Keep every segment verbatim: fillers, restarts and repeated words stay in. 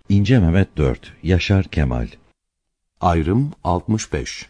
İnce Mehmet dört, Yaşar Kemal. Ayrım altmış beş.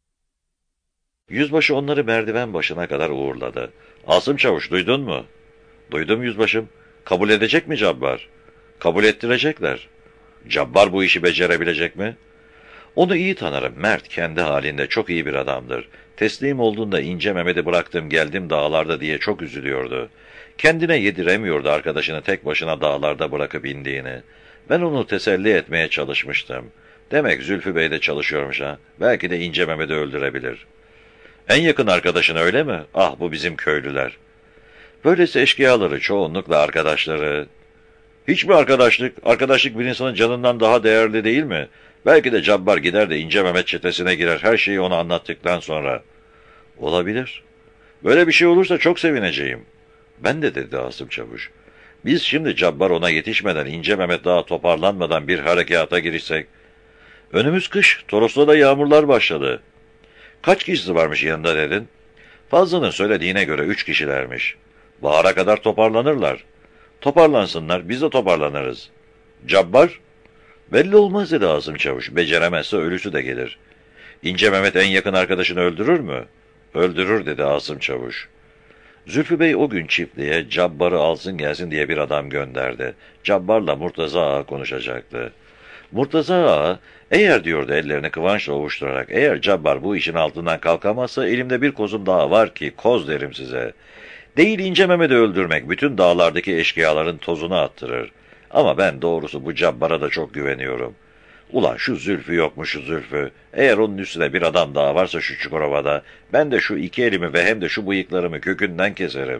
Yüzbaşı onları merdiven başına kadar uğurladı. Asım Çavuş, duydun mu? Duydum yüzbaşım. Kabul edecek mi Cabbar? Kabul ettirecekler. Cabbar bu işi becerebilecek mi? Onu iyi tanırım. Mert kendi halinde çok iyi bir adamdır. Teslim olduğunda İnce Mehmet'i bıraktım geldim dağlarda diye çok üzülüyordu. Kendine yediremiyordu arkadaşını tek başına dağlarda bırakıp indiğini. Ben onu teselli etmeye çalışmıştım. Demek Zülfü Bey de çalışıyormuş ha. Belki de İnce Mehmet'i öldürebilir. En yakın arkadaşın öyle mi? Ah, bu bizim köylüler. Böylesi eşkıyaları çoğunlukla arkadaşları. Hiç mi arkadaşlık? Arkadaşlık bir insanın canından daha değerli değil mi? Belki de Cabbar gider de İnce Mehmet çetesine girer her şeyi ona anlattıktan sonra. Olabilir. Böyle bir şey olursa çok sevineceğim. Ben de, dedi Asım Çavuş. Biz şimdi Cabbar ona yetişmeden, İnce Mehmet daha toparlanmadan bir harekata girişsek. Önümüz kış, Toros'ta da yağmurlar başladı. Kaç kişisi varmış yanında dedin? Fazlı'nın söylediğine göre üç kişilermiş. Bahara kadar toparlanırlar. Toparlansınlar, biz de toparlanırız. Cabbar? Belli olmaz, dedi Asım Çavuş. Beceremezse ölüsü de gelir. İnce Mehmet en yakın arkadaşını öldürür mü? Öldürür, dedi Asım Çavuş. Zülfü Bey o gün çiftliğe Cabbar'ı alsın gelsin diye bir adam gönderdi. Cabbar'la Murtaza Ağa konuşacaktı. Murtaza Ağa, eğer diyordu ellerini kıvançla ovuşturarak, eğer Cabbar bu işin altından kalkamazsa elimde bir kozum daha var ki koz derim size. Değil İnce Mehmet'i öldürmek, bütün dağlardaki eşkıyaların tozunu attırır. Ama ben doğrusu bu Cabbar'a da çok güveniyorum. Ulan şu Zülfü yok mu şu Zülfü? Eğer onun üstüne bir adam daha varsa şu Çukurova'da, ben de şu iki elimi ve hem de şu bıyıklarımı kökünden keserim.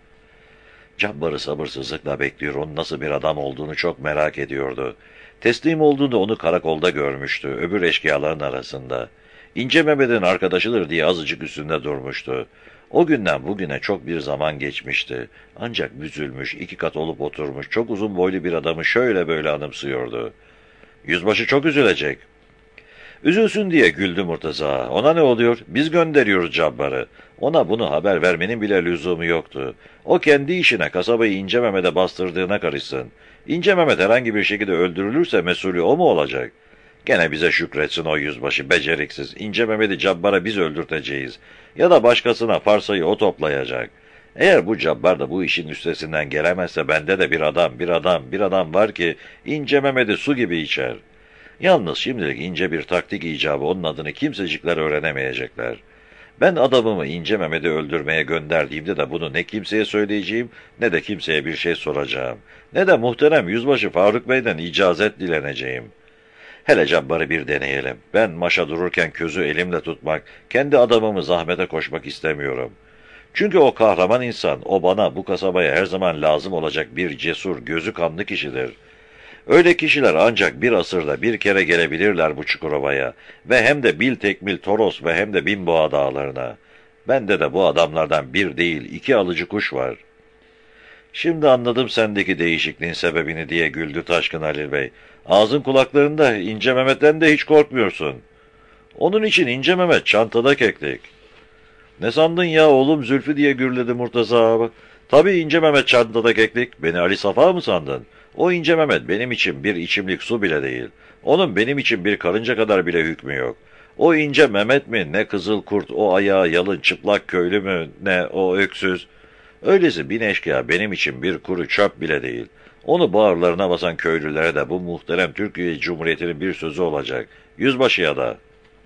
Cabbar'ı sabırsızlıkla bekliyor, onun nasıl bir adam olduğunu çok merak ediyordu. Teslim olduğunda onu karakolda görmüştü, öbür eşkıyaların arasında. İnce Mehmet'in arkadaşıdır diye azıcık üstünde durmuştu. O günden bugüne çok bir zaman geçmişti. Ancak büzülmüş, iki kat olup oturmuş, çok uzun boylu bir adamı şöyle böyle anımsıyordu. Yüzbaşı çok üzülecek. Üzülsün diye güldü Murtaza. Ona ne oluyor? Biz gönderiyoruz Cabbar'ı. Ona bunu haber vermenin bile lüzumu yoktu. O kendi işine, kasabayı İnce Mehmet'e bastırdığına karışsın. İnce Mehmet herhangi bir şekilde öldürülürse mesulü o mu olacak? Gene bize şükretsin o yüzbaşı, beceriksiz. İnce Mehmet'i Cabbar'a biz öldürteceğiz. Ya da başkasına parsayı o toplayacak. Eğer bu Cabbar da bu işin üstesinden gelemezse bende de bir adam, bir adam, bir adam var ki İnce Mehmet'i su gibi içer. Yalnız şimdilik ince bir taktik icabı onun adını kimsecikler öğrenemeyecekler. Ben adamımı İnce Mehmet'i öldürmeye gönderdiğimde de bunu ne kimseye söyleyeceğim, ne de kimseye bir şey soracağım. Ne de muhterem Yüzbaşı Faruk Bey'den icazet dileneceğim. Hele Cabbar'ı bir deneyelim. Ben maşa dururken közü elimle tutmak, kendi adamımı zahmete koşmak istemiyorum. Çünkü o kahraman insan, o bana, bu kasabaya her zaman lazım olacak bir cesur, gözü kanlı kişidir. Öyle kişiler ancak bir asırda bir kere gelebilirler bu Çukurova'ya ve hem de bil tekmil Toros ve hem de Binboğa dağlarına. Bende de bu adamlardan bir değil iki alıcı kuş var. Şimdi anladım sendeki değişikliğin sebebini, diye güldü Taşkın Halil Bey. Ağzın kulaklarında, İnce Mehmet'ten de hiç korkmuyorsun. Onun için İnce Mehmet çantada keklik. Ne sandın ya oğlum Zülfü, diye gürledi Murtaza abi. Tabii İnce Mehmet çantada keklik. Beni Ali Safa mı sandın? O İnce Mehmet benim için bir içimlik su bile değil. Onun benim için bir karınca kadar bile hükmü yok. O İnce Mehmet mi, ne kızıl kurt, o ayağı yalın çıplak köylü mü, ne o öksüz. Öylesi bin eşkıya benim için bir kuru çöp bile değil. Onu bağırlarına basan köylülere de bu muhterem Türkiye Cumhuriyeti'nin bir sözü olacak. Yüzbaşıya da.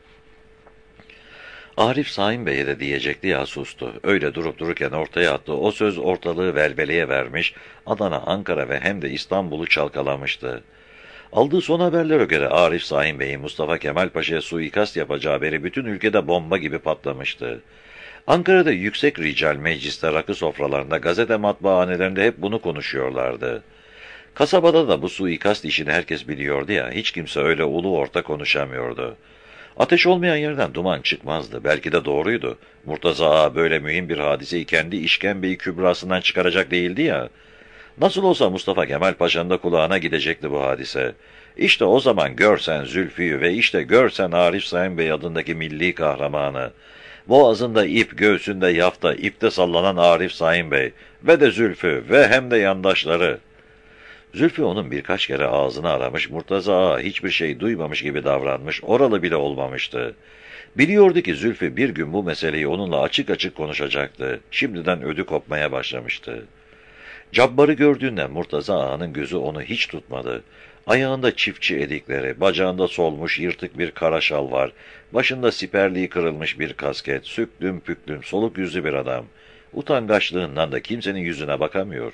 Arif Saim Bey'e de diyecekti ya, sustu. Öyle durup dururken ortaya attı. O söz ortalığı velveleye vermiş, Adana, Ankara ve hem de İstanbul'u çalkalamıştı. Aldığı son haberlere göre Arif Saim Bey'in Mustafa Kemal Paşa'ya suikast yapacağı haberi bütün ülkede bomba gibi patlamıştı. Ankara'da yüksek rical mecliste, rakı sofralarında, gazete matbaanelerinde hep bunu konuşuyorlardı. Kasabada da bu suikast işini herkes biliyordu ya, hiç kimse öyle ulu orta konuşamıyordu. Ateş olmayan yerden duman çıkmazdı. Belki de doğruydu. Murtaza Ağa böyle mühim bir hadiseyi kendi işkembeyi kübrasından çıkaracak değildi ya. Nasıl olsa Mustafa Kemal Paşa'nın da kulağına gidecekti bu hadise. İşte o zaman görsen Zülfü'yü ve işte görsen Arif Saim Bey adındaki milli kahramanı. Boğazında ip, göğsünde yafta, ipte sallanan Arif Saim Bey ve de Zülfü ve hem de yandaşları. Zülfü onun birkaç kere ağzını aramış, Murtaza Ağa hiçbir şey duymamış gibi davranmış, oralı bile olmamıştı. Biliyordu ki Zülfü bir gün bu meseleyi onunla açık açık konuşacaktı. Şimdiden ödü kopmaya başlamıştı. Cabbar'ı gördüğünde Murtaza Ağa'nın gözü onu hiç tutmadı. Ayağında çiftçi edikleri, bacağında solmuş yırtık bir kara şal var, başında siperliği kırılmış bir kasket, süklüm püklüm, soluk yüzlü bir adam. Utangaçlığından da kimsenin yüzüne bakamıyor.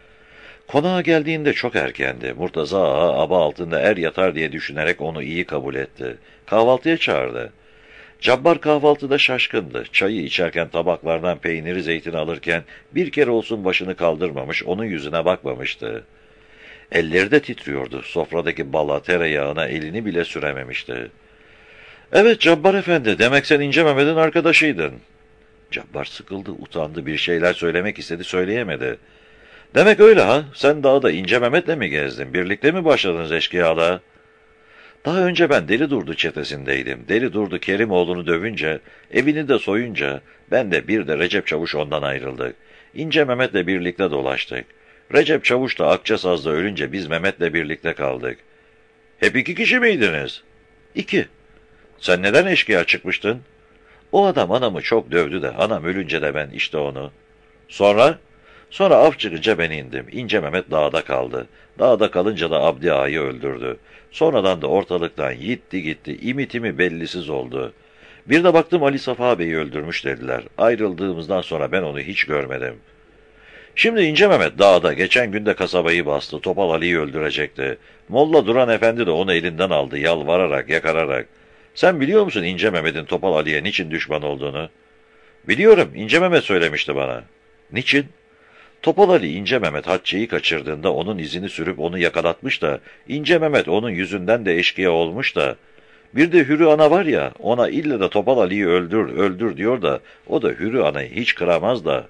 Konağa geldiğinde çok erkendi. Murtaza Ağa aba altında er yatar diye düşünerek onu iyi kabul etti. Kahvaltıya çağırdı. Cabbar kahvaltıda şaşkındı. Çayı içerken tabaklardan peyniri zeytini alırken bir kere olsun başını kaldırmamış, onun yüzüne bakmamıştı. Elleri de titriyordu. Sofradaki bala, tereyağına elini bile sürememişti. ''Evet Cabbar efendi, demek sen İnce Mehmet'in arkadaşıydın.'' Cabbar sıkıldı, utandı, bir şeyler söylemek istedi, söyleyemedi. ''Demek öyle ha? Sen dağda İnce Mehmet'le mi gezdin? Birlikte mi başladınız eşkıyada?'' ''Daha önce ben Deli Durdu çetesindeydim. Deli Durdu Kerimoğlu'nu dövünce, evini de soyunca, ben de bir de Recep Çavuş ondan ayrıldık. İnce Mehmet'le birlikte dolaştık. Recep Çavuş da Akçasaz'da ölünce biz Mehmet'le birlikte kaldık.'' ''Hep iki kişi miydiniz?'' ''İki.'' ''Sen neden eşkıya çıkmıştın?'' ''O adam anamı çok dövdü de, anam ölünce de ben işte onu.'' ''Sonra?'' ''Sonra av çıkınca ben indim. İnce Mehmet dağda kaldı. Dağda kalınca da Abdi Ağa'yı öldürdü. Sonradan da ortalıktan gitti gitti, imitimi bellisiz oldu. Bir de baktım Ali Safa Bey'i öldürmüş dediler. Ayrıldığımızdan sonra ben onu hiç görmedim. Şimdi İnce Mehmet dağda, geçen günde kasabayı bastı, Topal Ali'yi öldürecekti. Molla Duran Efendi de onu elinden aldı, yalvararak, yakararak. Sen biliyor musun İnce Mehmet'in Topal Ali'ye niçin düşman olduğunu? Biliyorum, İnce Mehmet söylemişti bana. Niçin? Topal Ali İnce Mehmet Hatice'yi kaçırdığında onun izini sürüp onu yakalatmış da, İnce Mehmet onun yüzünden de eşkıya olmuş da, bir de Hürü Ana var ya, ona ille de Topal Ali'yi öldür, öldür diyor da, o da Hürü Ana'yı hiç kıramaz da.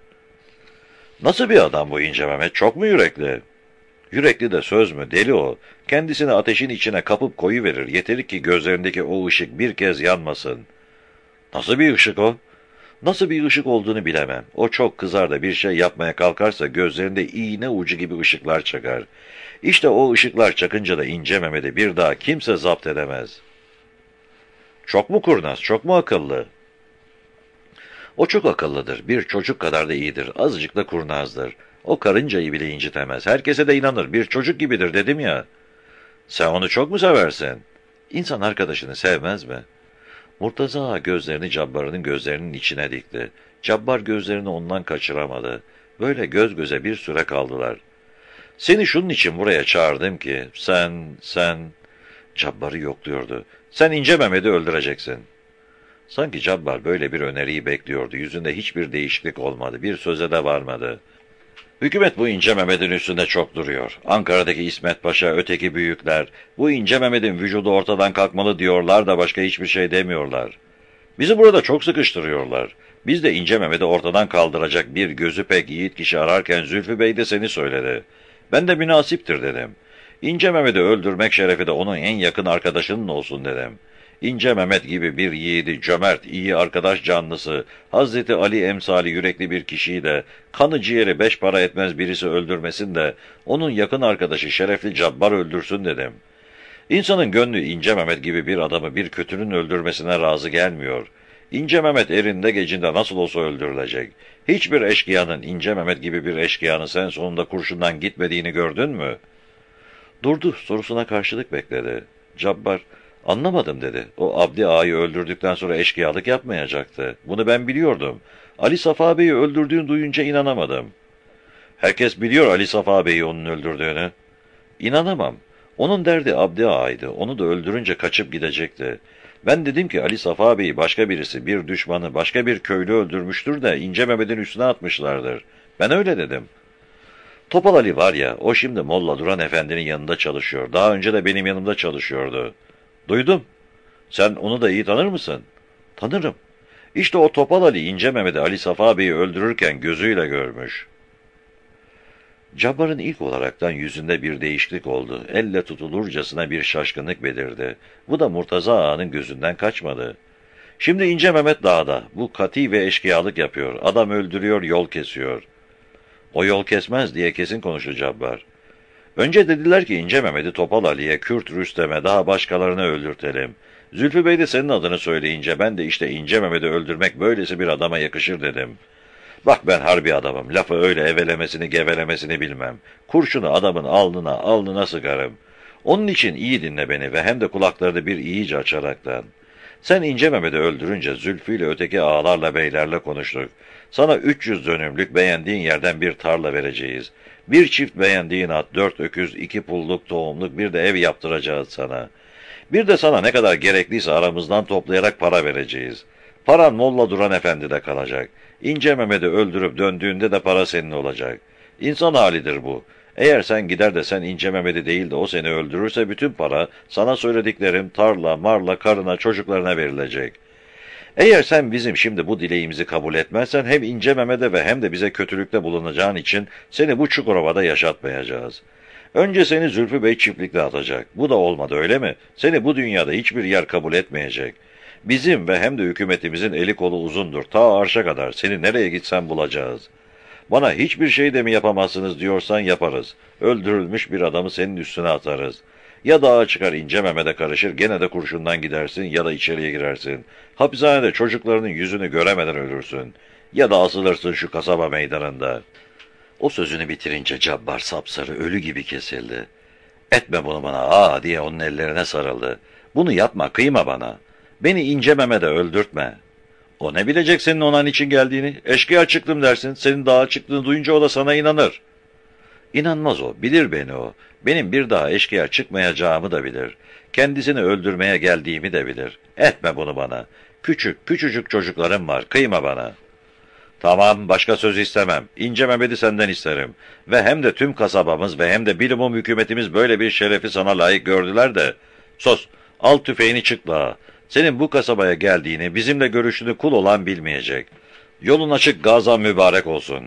Nasıl bir adam bu İnce Mehmet, çok mu yürekli? Yürekli de söz mü, deli o. Kendisini ateşin içine kapıp koyuverir, yeter ki gözlerindeki o ışık bir kez yanmasın. Nasıl bir ışık o? Nasıl bir ışık olduğunu bilemem. O çok kızar da bir şey yapmaya kalkarsa gözlerinde iğne ucu gibi ışıklar çakar. İşte o ışıklar çakınca da İnce Mehmet'i bir daha kimse zapt edemez. Çok mu kurnaz, çok mu akıllı? O çok akıllıdır. Bir çocuk kadar da iyidir. Azıcık da kurnazdır. O karıncayı bile incitemez. Herkese de inanır. Bir çocuk gibidir dedim ya. Sen onu çok mu seversin? İnsan arkadaşını sevmez mi? Murtaza Ağa gözlerini Cabbar'ın gözlerinin içine dikti. Cabbar gözlerini ondan kaçıramadı. Böyle göz göze bir süre kaldılar. Seni şunun için buraya çağırdım ki, sen, sen... Cabbar'ı yokluyordu. Sen İnce Mehmet'i öldüreceksin. Sanki Cabbar böyle bir öneriyi bekliyordu. Yüzünde hiçbir değişiklik olmadı. Bir söze de varmadı. Hükümet bu İnce Mehmet'in üstünde çok duruyor. Ankara'daki İsmet Paşa, öteki büyükler, bu İnce Mehmet'in vücudu ortadan kalkmalı diyorlar da başka hiçbir şey demiyorlar. Bizi burada çok sıkıştırıyorlar. Biz de İnce Mehmet'i ortadan kaldıracak bir gözü pek yiğit kişi ararken Zülfü Bey de seni söyledi. Ben de münasiptir dedim. İnce Mehmet'i öldürmek şerefi de onun en yakın arkadaşının olsun dedim. İnce Mehmet gibi bir yiğidi, cömert, iyi arkadaş canlısı, Hazreti Ali emsali yürekli bir kişiyi de, kanı ciğeri beş para etmez birisi öldürmesin de, onun yakın arkadaşı şerefli Cabbar öldürsün dedim. İnsanın gönlü İnce Mehmet gibi bir adamı bir kötünün öldürmesine razı gelmiyor. İnce Mehmet erinde gecinde nasıl olsa öldürülecek. Hiçbir eşkıyanın İnce Mehmet gibi bir eşkıyanın sen sonunda kurşundan gitmediğini gördün mü? Durdu, sorusuna karşılık bekledi. Cabbar, anlamadım dedi. O Abdi Ağa'yı öldürdükten sonra eşkıyalık yapmayacaktı. Bunu ben biliyordum. Ali Safa Bey'i öldürdüğünü duyunca inanamadım. Herkes biliyor Ali Safa Bey'i onun öldürdüğünü. İnanamam. Onun derdi Abdi Ağa'ydı. Onu da öldürünce kaçıp gidecekti. Ben dedim ki Ali Safa Bey'i başka birisi, bir düşmanı, başka bir köylü öldürmüştür de İnce Mehmet'in üstüne atmışlardır. Ben öyle dedim. Topal Ali var ya, o şimdi Molla Duran Efendi'nin yanında çalışıyor. Daha önce de benim yanımda çalışıyordu. Duydum. Sen onu da iyi tanır mısın? Tanırım. İşte o Topal Ali İnce Mehmet'i Ali Safa Bey'i öldürürken gözüyle görmüş. Cabbar'ın ilk olaraktan yüzünde bir değişiklik oldu. Elle tutulurcasına bir şaşkınlık belirdi. Bu da Murtaza Ağa'nın gözünden kaçmadı. Şimdi İnce Mehmet dağda. Bu kati ve eşkıyalık yapıyor. Adam öldürüyor, yol kesiyor. O yol kesmez diye kesin konuştu Cabbar. Önce dediler ki İnce Mehmet'i Topal Ali'ye, Kürt Rüstem'e, daha başkalarını öldürtelim. Zülfü Bey de senin adını söyleyince ben de işte İnce Mehmet'i öldürmek böylesi bir adama yakışır dedim. Bak ben harbi adamım, lafı öyle evelemesini gevelemesini bilmem. Kurşunu adamın alnına alnına sıkarım. Onun için iyi dinle beni ve hem de kulaklarını bir iyice açaraktan. Sen İnce Mehmet'i öldürünce Zülfü ile öteki ağalarla beylerle konuştuk. Sana üç yüz dönümlük beğendiğin yerden bir tarla vereceğiz. Bir çift beğendiğin at, dört öküz, iki pulluk tohumluk bir de ev yaptıracağız sana. Bir de sana ne kadar gerekliyse aramızdan toplayarak para vereceğiz. Paran Molla Duran Efendi'de kalacak. İnce Mehmet'i öldürüp döndüğünde de para senin olacak. İnsan halidir bu. Eğer sen gider de sen İnce Mehmet'i değil de o seni öldürürse bütün para sana söylediklerim tarla, marla, karına, çocuklarına verilecek. Eğer sen bizim şimdi bu dileğimizi kabul etmezsen hem İnce Mehmet'e ve hem de bize kötülükte bulunacağın için seni bu Çukurova'da yaşatmayacağız. Önce seni Zülfü Bey çiftlikte atacak. Bu da olmadı öyle mi? Seni bu dünyada hiçbir yer kabul etmeyecek. Bizim ve hem de hükümetimizin eli kolu uzundur. Ta arşa kadar seni nereye gitsen bulacağız. Bana hiçbir şey de mi yapamazsınız diyorsan yaparız. Öldürülmüş bir adamı senin üstüne atarız. Ya dağa çıkar İnce Mehmet'e karışır gene de kurşundan gidersin ya da içeriye girersin. Hapishanede çocuklarının yüzünü göremeden ölürsün. Ya da asılırsın şu kasaba meydanında. O sözünü bitirince Cabbar sapsarı ölü gibi kesildi. Etme bunu bana aa diye onun ellerine sarıldı. Bunu yapma kıyma bana. Beni İnce Mehmet'e öldürtme. O ne bilecek senin onun için geldiğini? Eşkıya çıktım dersin. Senin dağa çıktığını duyunca o da sana inanır. İnanmaz o. Bilir beni o. Benim bir daha eşkıya çıkmayacağımı da bilir. Kendisini öldürmeye geldiğimi de bilir. Etme bunu bana. Küçük, küçücük çocuklarım var. Kıyma bana. Tamam, başka söz istemem. İnce Mehmet'i senden isterim. Ve hem de tüm kasabamız ve hem de bilumum hükümetimiz böyle bir şerefi sana layık gördüler de. Sus, al tüfeğini çıkla. Senin bu kasabaya geldiğini, bizimle görüşünü kul olan bilmeyecek. Yolun açık, gazan mübarek olsun.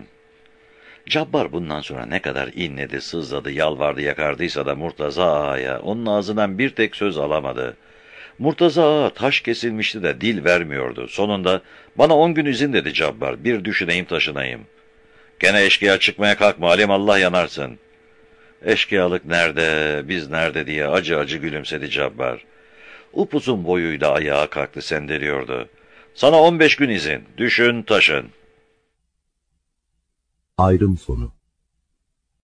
Cabbar bundan sonra ne kadar inledi, sızladı, yalvardı, yakardıysa da Murtaza Ağa'ya onun ağzından bir tek söz alamadı. Murtaza Ağa taş kesilmişti de dil vermiyordu. Sonunda bana on gün izin dedi Cabbar, bir düşüneyim taşınayım. Gene eşkıya çıkmaya kalkma alim Allah yanarsın. Eşkıyalık nerede, biz nerede diye acı acı gülümsedi Cabbar. Upuzun boyuyla ayağa kalktı sendeliyordu. Sana on beş gün izin, düşün taşın. Ayrım sonu.